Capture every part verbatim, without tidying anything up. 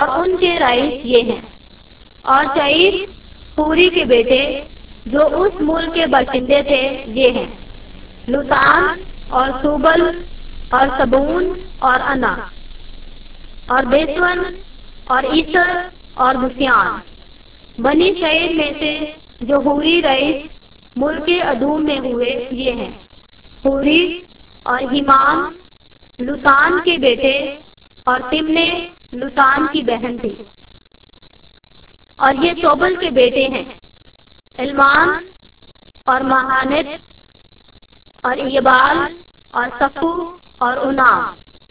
اور ان کے رئیس یہ ہیں۔ اور شعیر پوری کے بیٹے جو اس ملک کے باشندے تھے یہ ہیں، لوتان اور سوبل اور سبون اور انا اور بیسون اور عیسر اور بسیان۔ بنی شعیر میں سے جو حوری رئیس ملک ادوم میں ہوئے یہ ہیں، حوری اور ہمام لوتان کے بیٹے اور تمنے لوتان کی بہن تھی۔ اور یہ توبل کے بیٹے ہیں، علمان اور مہانت اور یبال اور صفو اور انام۔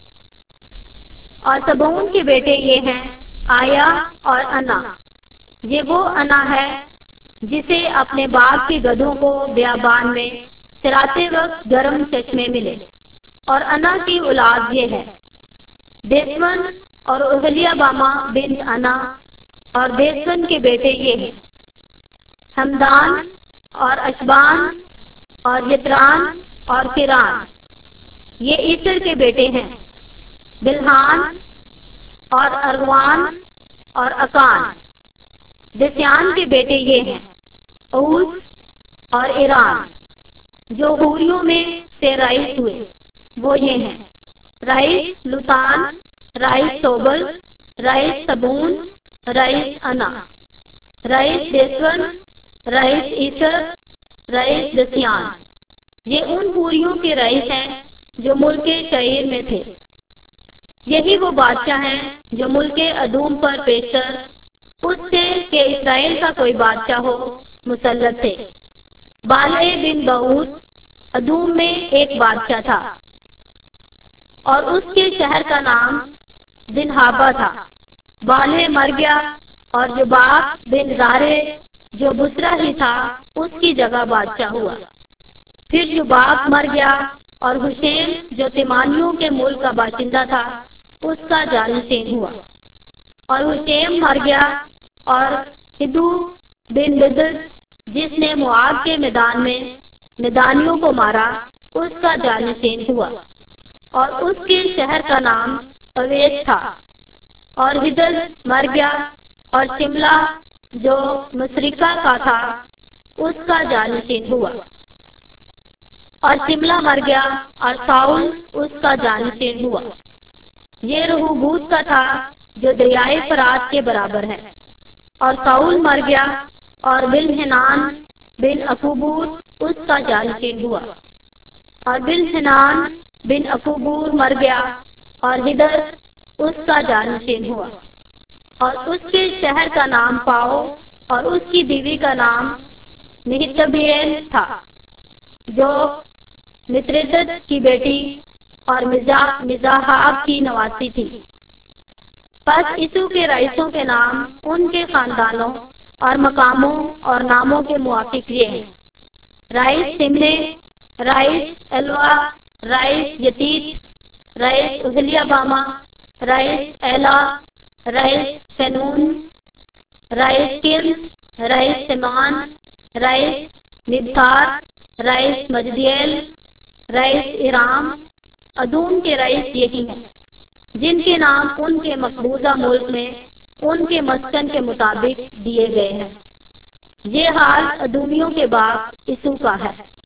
اور سبون کے بیٹے یہ ہیں، آیا اور انا۔ یہ وہ انا ہے جسے اپنے باپ کے گدھوں کو بیابان میں چراتے وقت گرم چشمے ملے۔ اور انا کی اولاد یہ ہے، دیسون اور اہلیہ باما بن انا۔ اور دیسون کے بیٹے یہ ہیں، ہمدان اور اشبان اور یتران اور فران۔ یہ عیسر کے بیٹے ہیں، بلحان اور ارغوان اور اکان۔ دسیان کے بیٹے یہ ہیں، اوز اور ایران۔ جو حوریوں میں سے رئیس ہوئے وہ یہ ہیں، رئیس لوتان، رئیس توبل، رئیس سبون، رئیس انا، رئیس دیسون، رئیس عیسر، رئیس دسیان۔ یہ ان حوریوں کے رئیس ہیں جو ملک شعیر میں تھے۔ یہی وہ بادشاہ ہیں جو ملک ادوم پر پیشتر اس سے کہ اسرائیل کا کوئی بادشاہ ہو مسلط تھے۔ بالع بن بعوث ادوم میں ایک بادشاہ تھا، اور اس کے شہر کا نام دنہابا تھا۔ بالع مر گیا، اور جباب بن زارے جو بسرا ہی تھا اس کی جگہ بادشاہ ہوا۔ پھر جباب مر گیا، اور حشیم جو تیمانیوں کے ملک کا باشندہ تھا اس کا جانشین ہوا۔ اور حشیم مر گیا، اور ہدو بن بدد جس نے مواب کے میدان میں میدانیوں کو مارا اس کا جانشین ہوا، اور اس کے شہر کا نام اویس تھا۔ اور ہدد مر گیا، اور شملہ جو مشرقہ کا تھا اس کا جانشین ہوا۔ اور شملہ مر گیا، اور ساؤل اس کا جانشین ہوا۔ یہ رہوبوت کا تھا جو دریائے فرات کے برابر ہے۔ اور ساؤل مر گیا، اور بلحنان بن اکوبور اس کا جانشین ہوا۔ اور بلحنان بن اکوبور مر گیا، اور ہدر اس کا جانشین ہوا۔ اور اس کے شہر کا نام پاؤ، اور اس کی بیوی کا نام مہتبیل تھا جو متردد کی بیٹی اور مزاحاب کی نواسی تھی۔ پس یسوع کے رئیسوں کے نام ان کے خاندانوں اور مقاموں اور ناموں کے موافق یہ ہیں، رئیس سمنے، رئیس ایلوا، رئیس یتیت، رئیس اہلیہ باما، رئیس ایلا، رئیس فنون، رئیس کنس، رئیس سمان، رئیس مبتار، رئیس مجدیل، رئیس ارام۔ ادوم کے رئیس یہی ہیں جن کے نام ان کے مقبوضہ ملک میں ان کے مسکن کے مطابق دیے گئے ہیں۔ یہ حال ادومیوں کے باپ یسوع کا ہے۔